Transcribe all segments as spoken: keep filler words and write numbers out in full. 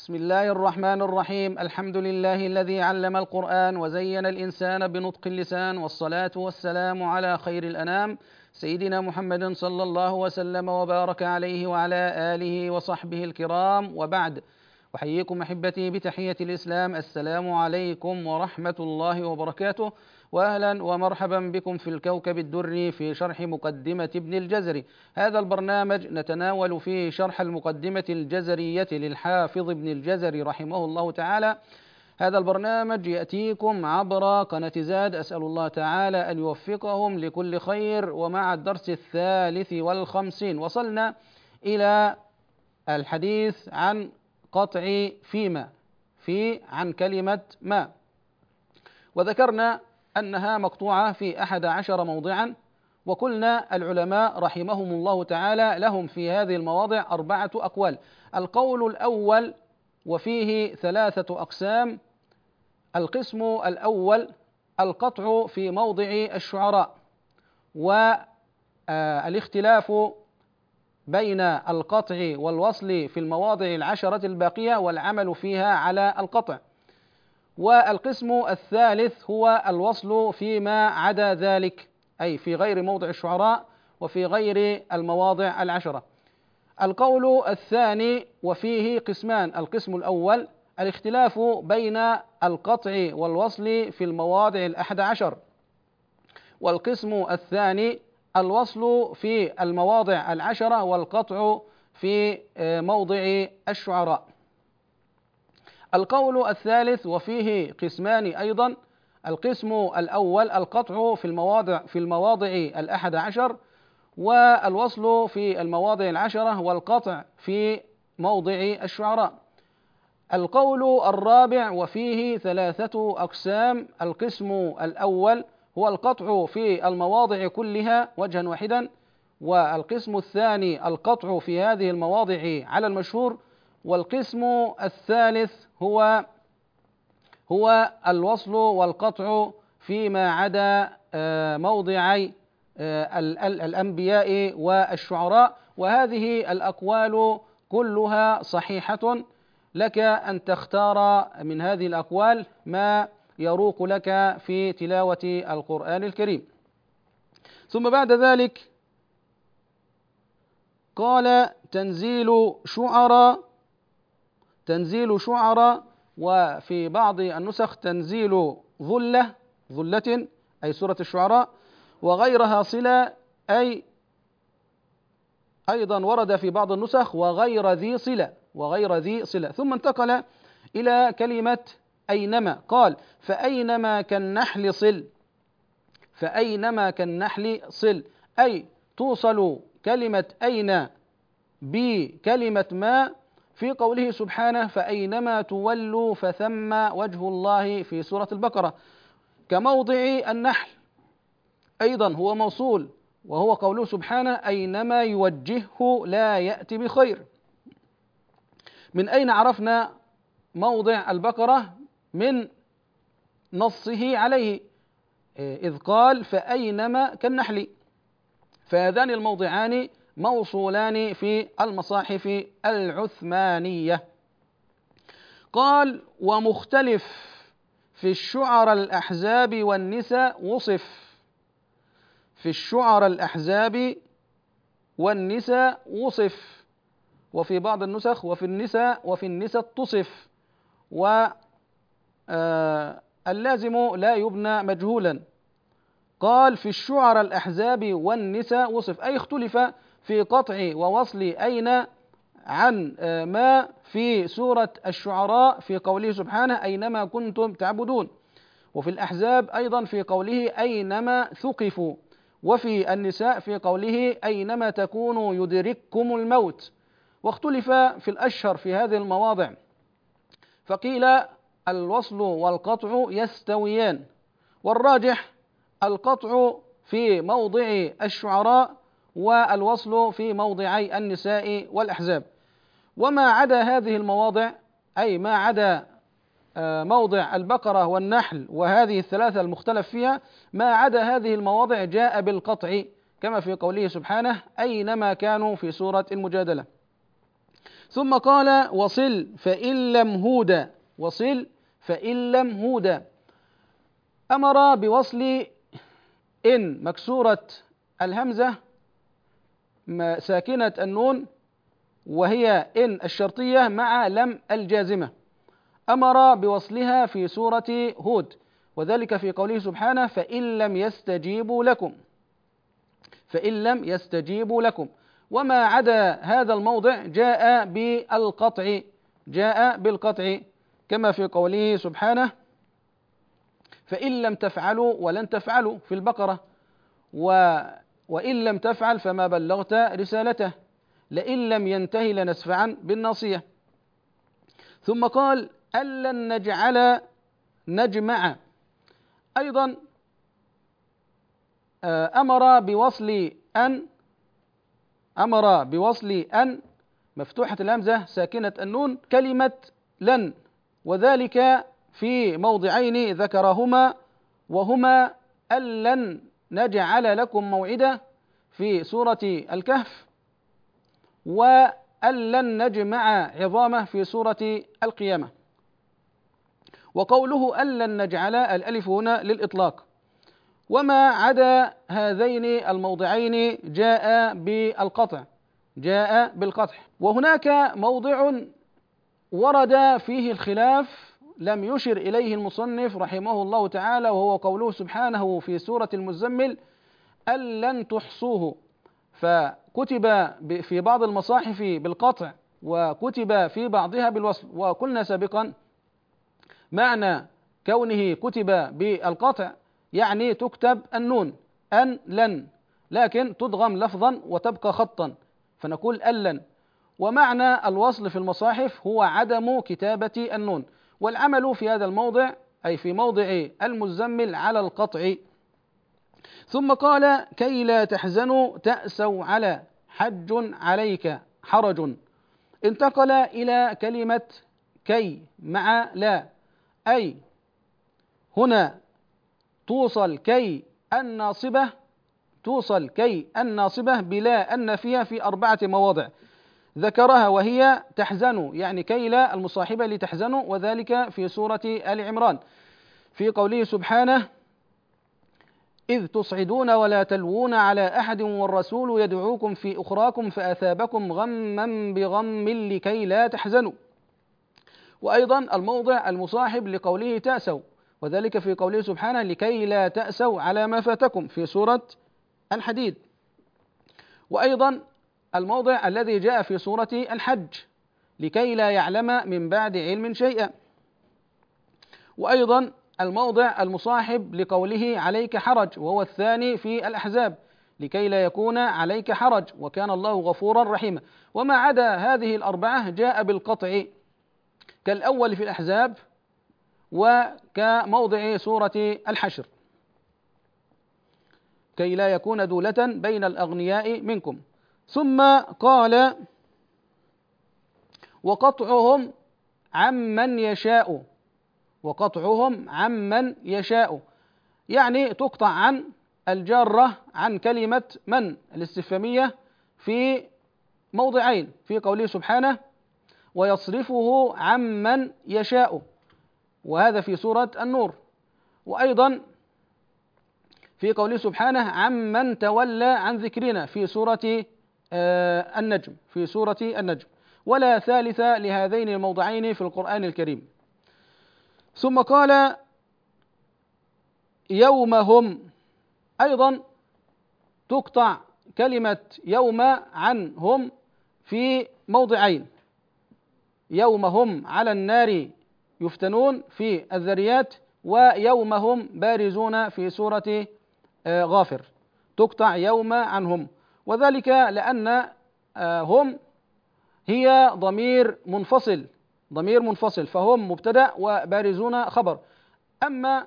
بسم الله الرحمن الرحيم. الحمد لله الذي علم القرآن وزين الإنسان بنطق اللسان، والصلاة والسلام على خير الأنام سيدنا محمد صلى الله وسلم وبارك عليه وعلى آله وصحبه الكرام، وبعد. أحييكم أحبتي بتحية الإسلام، السلام عليكم ورحمة الله وبركاته، وأهلا ومرحبا بكم في الكوكب الدري في شرح مقدمة ابن الجزري. هذا البرنامج نتناول فيه شرح المقدمة الجزرية للحافظ ابن الجزري رحمه الله تعالى. هذا البرنامج يأتيكم عبر قناة زاد، أسأل الله تعالى أن يوفقهم لكل خير. ومع الدرس الثالث والخمسين وصلنا إلى الحديث عن قطع فيما في عن كلمة ما، وذكرنا أنها مقطوعة في أحد عشر موضعا، وقلنا العلماء رحمهم الله تعالى لهم في هذه المواضع أربعة أقوال. القول الأول وفيه ثلاثة أقسام. القسم الأول القطع في موضع الشعراء، والاختلاف بين القطع والوصل في المواضع العشرة الباقية والعمل فيها على القطع. والقسم الثالث هو الوصل فيما عدا ذلك، أي في غير موضع الشعراء وفي غير المواضع العشرة. القول الثاني وفيه قسمان. القسم الأول الاختلاف بين القطع والوصل في المواضع الأحد عشر، والقسم الثاني الوصل في المواضع العشرة والقطع في موضع الشعراء. القول الثالث وفيه قسمان أيضا. القسم الأول القطع في المواضع في المواضع الأحد عشر، والوصل في المواضع العشرة، والقطع في موضع الشعراء. القول الرابع وفيه ثلاثة أقسام. القسم الأول هو القطع في المواضع كلها وجها واحدا، والقسم الثاني القطع في هذه المواضع على المشهور، والقسم الثالث هو هو الوصل والقطع فيما عدا موضعي الأنبياء والشعراء. وهذه الأقوال كلها صحيحة، لك أن تختار من هذه الأقوال ما يروق لك في تلاوة القرآن الكريم. ثم بعد ذلك قال تنزيل شعراء تنزيل شعراء وفي بعض النسخ تنزيل ظلة ظلة أي سورة الشعراء، وغيرها صلة، أي أيضا ورد في بعض النسخ وغير ذي صلة وغير ذي صلة. ثم انتقل إلى كلمة أينما، قال فأينما كالنحل صل فأينما كالنحل صل أي توصل كلمة أين بكلمة ما في قوله سبحانه فأينما تولوا فثم وجه الله في سورة البقرة. كموضع النحل أيضا هو موصول، وهو قوله سبحانه أينما يوجهه لا يأتي بخير. من أين عرفنا موضع البقرة؟ من نصه عليه، إذ قال فأينما كالنحل، فهذان الموضعان موصولان في المصاحف العثمانية. قال ومختلف في الشعر الأحزاب والنساء وصف في الشعر الأحزاب والنساء وصف وفي بعض النسخ وفي النساء وفي النساء تصف، واللازم لا يبنى مجهولا. قال في الشعر الأحزاب والنساء وصف أي اختلف في قطع ووصل أين عن ما في سورة الشعراء في قوله سبحانه أينما كنتم تعبدون، وفي الأحزاب أيضا في قوله أينما ثقفوا، وفي النساء في قوله أينما تكونوا يدرككم الموت. واختلف في الأشهر في هذه المواضع، فقيل الوصل والقطع يستويان، والراجح القطع في موضع الشعراء والوصل في موضعي النساء والأحزاب. وما عدا هذه المواضع، أي ما عدا موضع البقرة والنحل وهذه الثلاثة المختلف فيها، ما عدا هذه المواضع جاء بالقطع كما في قوله سبحانه أينما كانوا في سورة المجادلة. ثم قال وصل فإن لم هودا، وصل فإن لم هودا، أمر بوصل إن مكسورة الهمزة ساكنة النون، وهي إن الشرطية مع لم الجازمة، أمر بوصلها في سورة هود، وذلك في قوله سبحانه فإن لم يستجيبوا لكم، فإن لم يستجيبوا لكم. وما عدا هذا الموضع جاء بالقطع، جاء بالقطع كما في قوله سبحانه فإن لم تفعلوا ولن تفعلوا في البقرة، و وإن لم تفعل فما بلغت رسالته، لئن لم ينتهي لنسفعا بالناصية. ثم قال ألن نجعل نجمع، أيضا أمر بوصل أن، أمر بوصل أن مفتوحة الهمزة ساكنة النون كلمة لن، وذلك في موضعين ذكرهما، وهما ألن نجعل لكم موعدا في سورة الكهف، وألن نجمع عظامه في سورة القيامة. وقوله ألن نجعل الألف هنا للإطلاق. وما عدا هذين الموضعين جاء بالقطع، جاء بالقطع. وهناك موضع ورد فيه الخلاف لم يشر إليه المصنف رحمه الله تعالى، وهو قوله سبحانه في سورة المزمل أن لن تحصوه، فكتب في بعض المصاحف بالقطع وكتب في بعضها بالوصل. وقلنا سابقا معنى كونه كتب بالقطع يعني تكتب النون أن لن، لكن تدغم لفظا وتبقى خطا فنقول ألن. ومعنى الوصل في المصاحف هو عدم كتابة النون، والعمل في هذا الموضع أي في موضع المزمل على القطع. ثم قال كي لا تحزنوا تأسوا على حج عليك حرج، انتقل إلى كلمة كي مع لا، أي هنا توصل كي الناصبة، توصل كي الناصبة بلا النافية في أربعة مواضع ذكرها، وهي تحزنوا يعني كي لا المصاحبة لتحزنوا، وذلك في سورة آل عمران في قوله سبحانه إذ تصعدون ولا تلوون على أحد والرسول يدعوكم في أخراكم فأثابكم غما بغم لكي لا تحزنوا. وأيضا الموضع المصاحب لقوله تأسوا، وذلك في قوله سبحانه لكي لا تأسوا على ما فاتكم في سورة الحديد. وأيضا الموضع الذي جاء في سورة الحج لكي لا يعلم من بعد علم شيئا. وأيضا الموضع المصاحب لقوله عليك حرج، وهو الثاني في الأحزاب لكي لا يكون عليك حرج وكان الله غفورا رحيما. وما عدا هذه الأربعة جاء بالقطع كالأول في الأحزاب وكموضع سورة الحشر كي لا يكون دولة بين الأغنياء منكم. ثم قال وقطعهم عمن يشاء، وقطعهم عمن يشاء يعني تقطع عن الجارة عن كلمة من الاستفهامية في موضعين في قوله سبحانه ويصرفه عمن يشاء، وهذا في سورة النور. وأيضا في قوله سبحانه عمن تولى عن ذكرنا في سورة النجم في سورة النجم، ولا ثالث لهذين الموضعين في القرآن الكريم. ثم قال يومهم، أيضا تقطع كلمة يوم عنهم في موضعين، يومهم على النار يفتنون في الذريات، ويومهم بارزون في سورة غافر، تقطع يوم عنهم، وذلك لأن هم هي ضمير منفصل، ضمير منفصل فهم مبتدأ وبارزون خبر. أما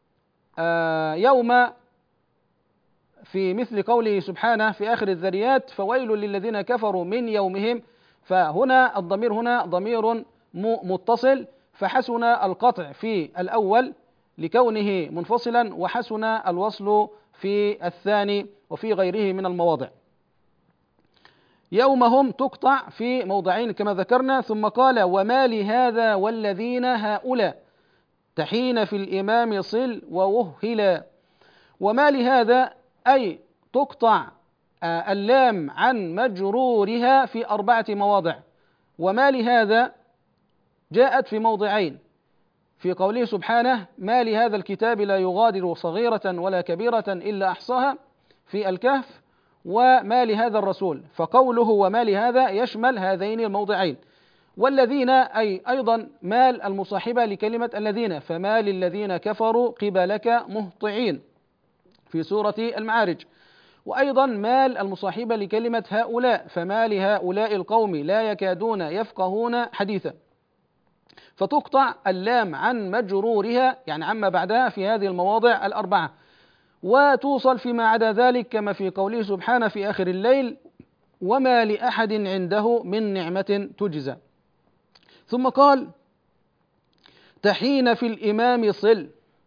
يوم في مثل قوله سبحانه في آخر الذريات فويل للذين كفروا من يومهم، فهنا الضمير هنا ضمير متصل، فحسن القطع في الأول لكونه منفصلا، وحسن الوصل في الثاني وفي غيره من المواضع. يوم هم تقطع في موضعين كما ذكرنا. ثم قال وما لهذا والذين هؤلاء تحين في الإمام صل ووهلا. وما لهذا أي تقطع اللام عن مجرورها في أربعة مواضع. وما لهذا جاءت في موضعين، في قوله سبحانه ما لهذا الكتاب لا يغادر صغيرة ولا كبيرة إلا أحصاها في الكهف، وما لهذا الرسول، فقوله وما لهذا يشمل هذين الموضعين. والذين أي أيضا مال المصاحبة لكلمة الذين، فما للذين كفروا قبلك مهطعين في سورة المعارج. وأيضا مال المصاحبة لكلمة هؤلاء، فما لهؤلاء القوم لا يكادون يفقهون حديثا. فتقطع اللام عن مجرورها يعني عما بعدها في هذه المواضع الأربعة، وتوصل فيما عدا ذلك كما في قوله سبحانه في آخر الليل وما لأحد عنده من نعمة تجزى. ثم قال تحين في الإمام صل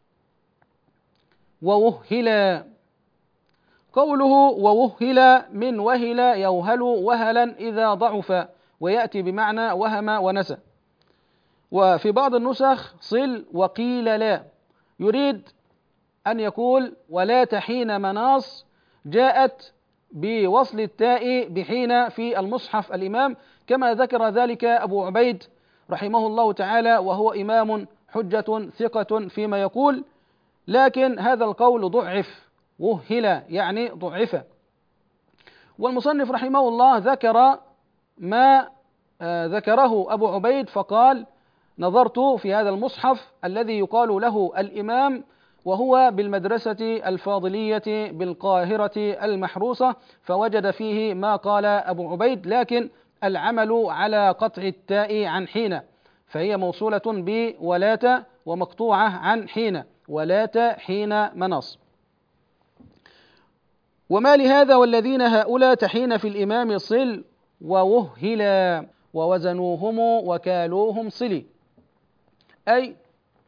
ووهلا. قوله ووهلا من وهل يوهل وهلا إذا ضعف، ويأتي بمعنى وهم ونسى. وفي بعض النسخ صل وقيل لا، يريد أن يقول ولا تحين مناص، جاءت بوصل التاء بحين في المصحف الإمام كما ذكر ذلك أبو عبيد رحمه الله تعالى، وهو إمام حجة ثقة فيما يقول، لكن هذا القول ضعف، وهل يعني ضعف. والمصنف رحمه الله ذكر ما ذكره أبو عبيد فقال نظرت في هذا المصحف الذي يقال له الإمام، وهو بالمدرسة الفاضلية بالقاهرة المحروسة، فوجد فيه ما قال أبو عبيد، لكن العمل على قطع التاء عن حين، فهي موصولة بولات ومقطوعة عن حين، ولات حين مناص. وما لهذا والذين هؤلاء تحين في الإمام صل ووهلا ووزنوهم وكالوهم صلي، أي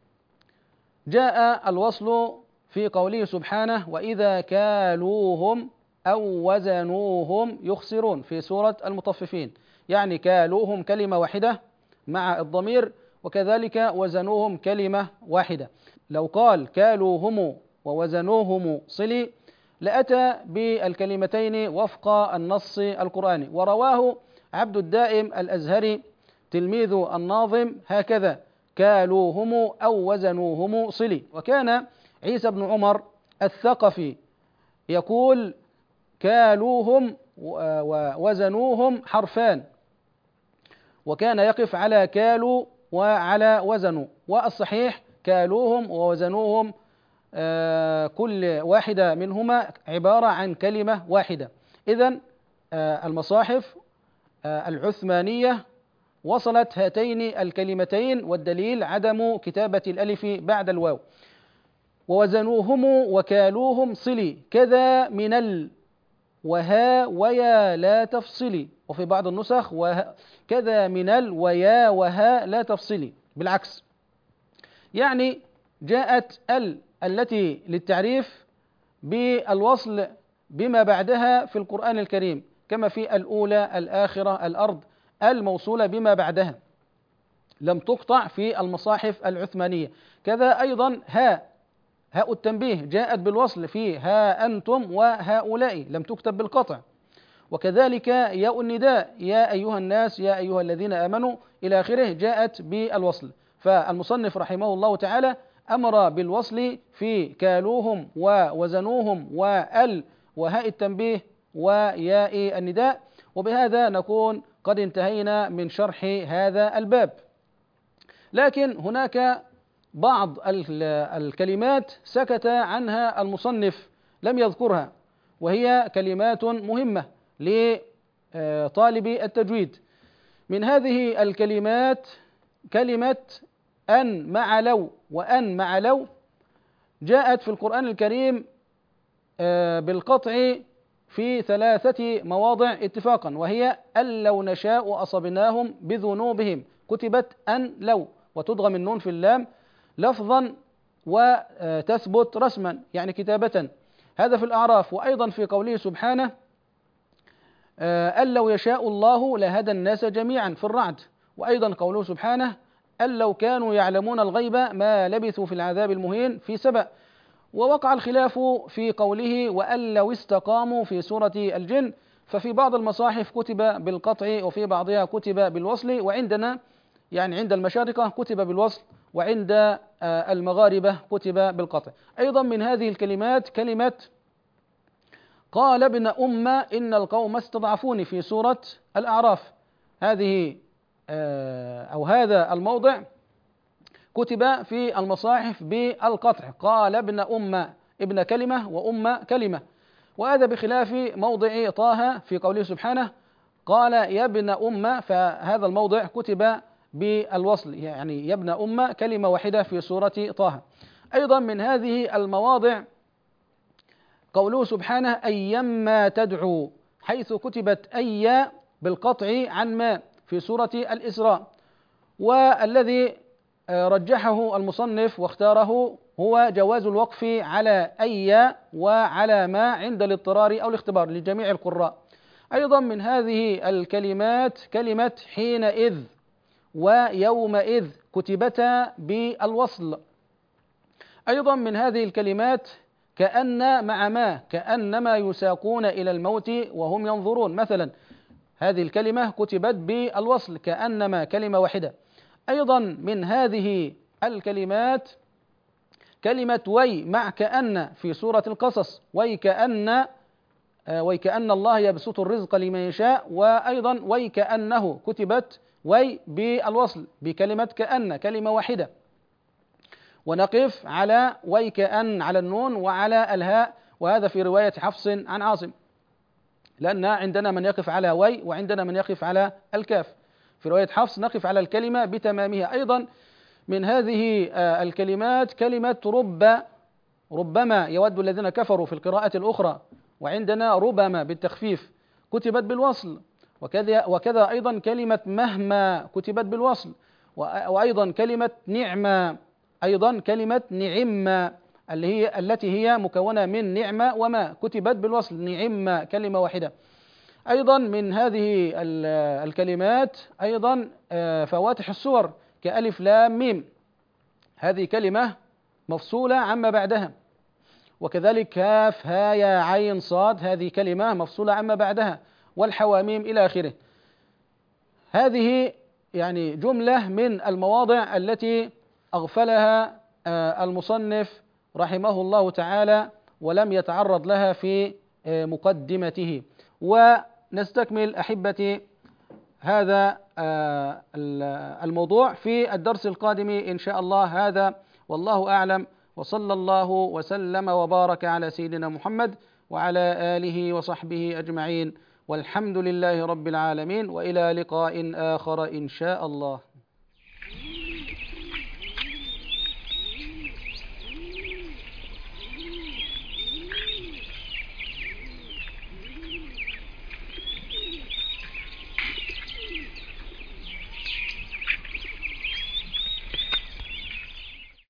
جاء الوصل في قوله سبحانه وإذا كالوهم أو وزنوهم يخسرون في سورة المطففين، يعني كالوهم كلمة واحدة مع الضمير، وكذلك وزنوهم كلمة واحدة. لو قال كالوهم ووزنوهم صلي لأتى بالكلمتين وفق النص القرآني. ورواه عبد الدائم الأزهري تلميذ الناظم هكذا كالوهم أو وزنوهم صلي. وكان عيسى بن عمر الثقفي يقول كالوهم ووزنوهم حرفان، وكان يقف على كالوا وعلى وزنوا، والصحيح كالوهم ووزنوهم آه كل واحدة منهما عبارة عن كلمة واحدة. إذن آه المصاحف آه العثمانية وصلت هاتين الكلمتين، والدليل عدم كتابة الألف بعد الواو. ووزنوهم وكالوهم صلي كذا من ال وها ويا لا تفصلي، وفي بعض النسخ كذا من ال ويا وها لا تفصلي بالعكس، يعني جاءت ال التي للتعريف بالوصل بما بعدها في القرآن الكريم، كما في الأولى الآخرة الأرض، الموصولة بما بعدها لم تقطع في المصاحف العثمانية. كذا أيضا ها هاء التنبيه جاءت بالوصل في ها أنتم وهؤلاء، لم تكتب بالقطع. وكذلك ياء النداء يا أيها الناس يا أيها الذين آمنوا إلى آخره جاءت بالوصل. فالمصنف رحمه الله تعالى أمر بالوصل في كالوهم ووزنوهم وال وهاء التنبيه وياء النداء. وبهذا نكون قد انتهينا من شرح هذا الباب. لكن هناك بعض الكلمات سكت عنها المصنف لم يذكرها، وهي كلمات مهمة لطالب التجويد. من هذه الكلمات كلمة أن مع لو وأن مع لو، جاءت في القرآن الكريم بالقطع في ثلاثة مواضع اتفاقا، وهي أن لو نشاء أصبناهم بذنوبهم، كتبت أن لو وتدغم النون في اللام لفظا وتثبت رسما يعني كتابة، هذا في الأعراف. وأيضا في قوله سبحانه أن لو يشاء الله لهدى الناس جميعا في الرعد. وأيضا قوله سبحانه أن لو كانوا يعلمون الغيب ما لبثوا في العذاب المهين في سبأ. ووقع الخلاف في قوله وأن لو استقاموا في سورة الجن، ففي بعض المصاحف كتب بالقطع وفي بعضها كتب بالوصل، وعندنا يعني عند المشارقة كتب بالوصل، وعند المغاربة كتب بالقطع. أيضا من هذه الكلمات كلمة قال ابن أم إن القوم استضعفوني في سورة الأعراف. هذه أو هذا الموضع كتب في المصاحف بالقطع، قال ابن أم، ابن كلمة وأم كلمة. وهذا بخلاف موضع طه في قوله سبحانه قال يا ابن أم، فهذا الموضع كتب بالوصل، يعني يا ابن أم كلمة واحدة في سورة طه. أيضا من هذه المواضع قوله سبحانه أيما تدعو، حيث كتبت أي بالقطع عن ما في سورة الإسراء. والذي رجحه المصنف واختاره هو جواز الوقف على أي وعلى ما عند الاضطرار أو الاختبار لجميع القراء. أيضا من هذه الكلمات كلمة حينئذ ويومئذ كتبتا بالوصل. أيضا من هذه الكلمات كأن مع ما، كأنما يساقون إلى الموت وهم ينظرون مثلا، هذه الكلمة كتبت بالوصل كأنما كلمة واحدة. أيضا من هذه الكلمات كلمة وي مع كأن في سورة القصص، ويكأن ويكأن الله يبسط الرزق لمن يشاء. وأيضا ويكأنه كتبت وي بالوصل بكلمة كأن كلمة واحدة. ونقف على ويكأن على النون وعلى الهاء، وهذا في رواية حفص عن عاصم، لأن عندنا من يقف على وي وعندنا من يقف على الكاف. في رواية حفص نقف على الكلمة بتمامها. أيضا من هذه الكلمات كلمة رب، ربما يود الذين كفروا في القراءة الأخرى، وعندنا ربما بالتخفيف كتبت بالوصل. وكذا وكذا أيضا كلمة مهما كتبت بالوصل. وأيضا كلمة نعمة، أيضا كلمة نعمة اللي هي التي هي مكونة من نعمة وما كتبت بالوصل نعمة كلمة واحدة. أيضا من هذه الكلمات أيضا فواتح السور كألف لام ميم، هذه كلمة مفصولة عما بعدها. وكذلك كاف ها يا عين صاد، هذه كلمة مفصولة عما بعدها، والحواميم إلى آخره. هذه يعني جملة من المواضع التي أغفلها المصنف رحمه الله تعالى ولم يتعرض لها في مقدمته. ونستكمل أحبتي هذا الموضوع في الدرس القادم إن شاء الله. هذا والله أعلم، وصلى الله وسلم وبارك على سيدنا محمد وعلى آله وصحبه أجمعين، والحمد لله رب العالمين، وإلى لقاء آخر إن شاء الله.